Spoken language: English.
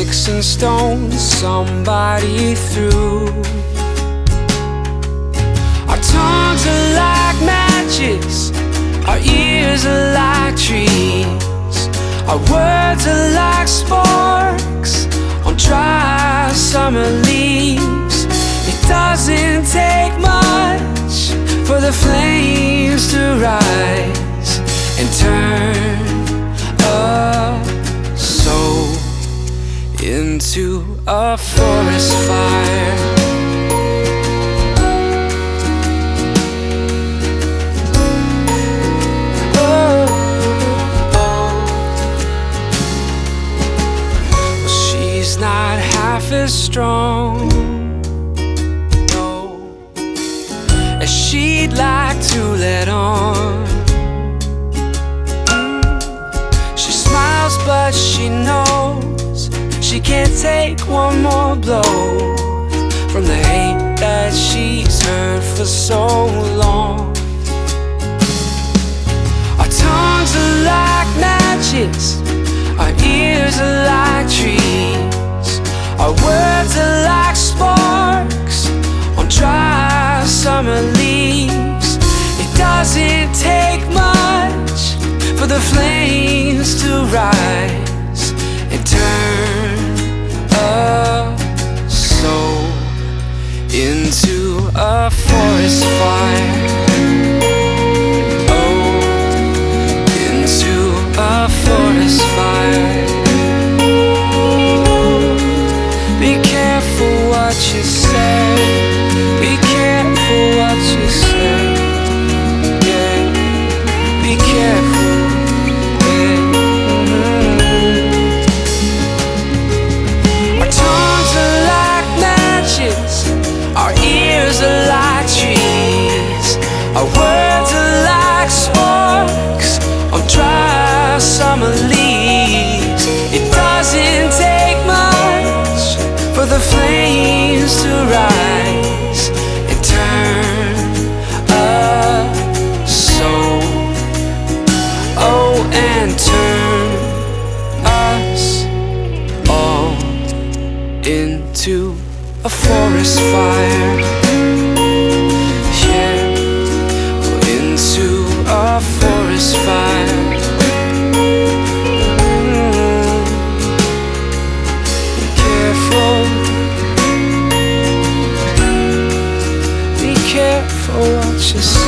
sticks and stones somebody threw. Our tongues are like matches, our ears are like trees, our words are like sparks on dry summer leaves. It doesn't take much for the flames to rise and turn a soul into a forest fire. Not half as strong, no, as she'd like to let on. She smiles but she knows she can't take one more blow from the hate that she's heard for so long. Our tongues are like matches, our ears are like trees, our words are like sparks on dry summer leaves. It doesn't take much for the flames to rise and turn a soul into a forest fire. Oh, into a forest fire. Be careful what you say, be careful what you say, yeah, be careful, yeah. Our tongues are like matches, our ears are like trees, our words are like sparks on dry summer leaves. It doesn't take much for the flames to rise and turn a soul, oh, and turn us all into a forest fire, yeah, into a forest fire. Be careful what you say.